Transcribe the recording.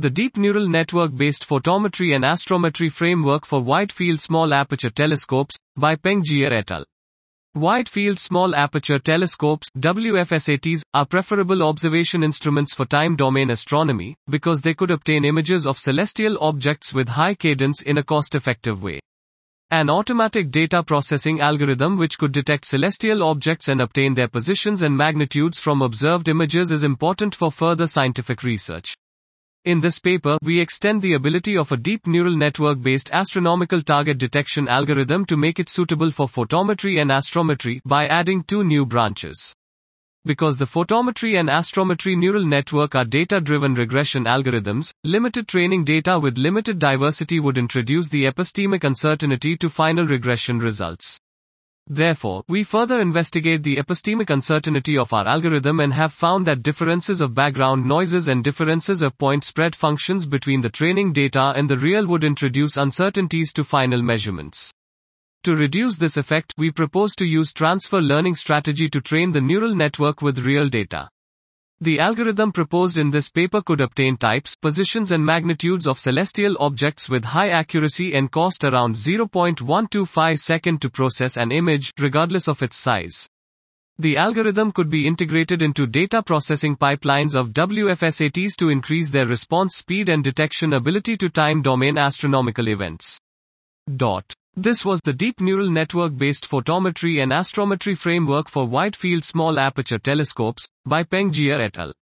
the Deep Neural Network-based Photometry and Astrometry Framework for Wide-Field Small Aperture Telescopes, by Pengjier et al. Wide-field small aperture telescopes, WFSATs, are preferable observation instruments for time-domain astronomy, because they could obtain images of celestial objects with high cadence in a cost-effective way. An automatic data processing algorithm which could detect celestial objects and obtain their positions and magnitudes from observed images is important for further scientific research. In this paper, we extend the ability of a deep neural network-based astronomical target detection algorithm to make it suitable for photometry and astrometry by adding two new branches. Because the photometry and astrometry neural network are data-driven regression algorithms, limited training data with limited diversity would introduce the epistemic uncertainty to final regression results. Therefore, we further investigate the epistemic uncertainty of our algorithm and have found that differences of background noises and differences of point spread functions between the training data and the real would introduce uncertainties to final measurements. To reduce this effect, we propose to use transfer learning strategy to train the neural network with real data. The algorithm proposed in this paper could obtain types, positions and magnitudes of celestial objects with high accuracy and cost around 0.125 second to process an image, regardless of its size. The algorithm could be integrated into data processing pipelines of WFSATs to increase their response speed and detection ability to time-domain astronomical events. This was the Deep Neural Network-based Photometry and Astrometry Framework for Wide-Field Small Aperture Telescopes, by Pengjier et al.